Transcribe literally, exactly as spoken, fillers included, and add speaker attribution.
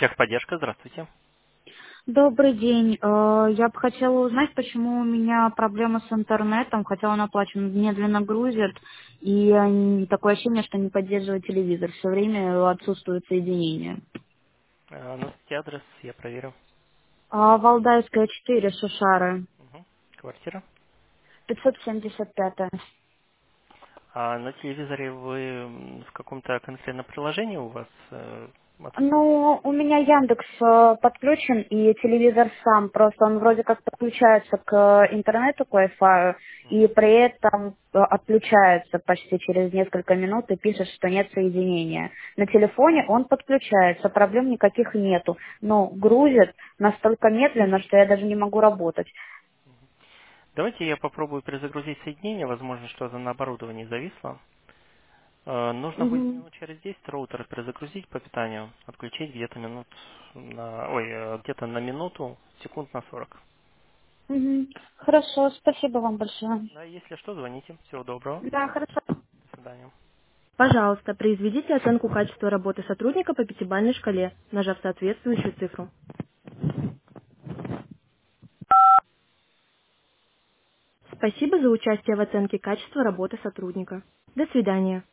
Speaker 1: Техподдержка, здравствуйте.
Speaker 2: Добрый день. Э, Я бы хотела узнать, почему у меня проблема с интернетом, хотя он оплачен, медленно грузит, и э, такое ощущение, что не поддерживает телевизор. Все время отсутствует соединение.
Speaker 1: Э, Назовите адрес, я проверю.
Speaker 2: А Валдайская, четыре, Шушары,
Speaker 1: Мгм. Квартира.
Speaker 2: пятьсот семьдесят пять.
Speaker 1: А на телевизоре вы м, в каком-то конкретном приложении у вас э, отсутствует?
Speaker 2: Ну, у меня Яндекс э, подключен, и телевизор сам, просто он вроде как подключается к интернету, к Wi-Fi, и
Speaker 1: Мгм.
Speaker 2: при этом э, отключается почти через несколько минут и пишет, что нет соединения. На телефоне он подключается, проблем никаких нету, но грузит настолько медленно, что я даже не могу работать.
Speaker 1: Давайте я попробую перезагрузить соединение. Возможно, что-то на оборудовании зависло. Э, Нужно будет
Speaker 2: Мгм.
Speaker 1: минут через десять роутер перезагрузить по питанию, отключить где-то минут на, ой, э, где-то на минуту, секунд на сорок.
Speaker 2: Мгм. Хорошо, спасибо вам большое.
Speaker 1: Да, если что, звоните. Всего доброго.
Speaker 2: Да, хорошо.
Speaker 1: До свидания.
Speaker 2: Пожалуйста, произведите оценку качества работы сотрудника по пятибалльной шкале, нажав соответствующую цифру. Спасибо за участие в оценке качества работы сотрудника. До свидания.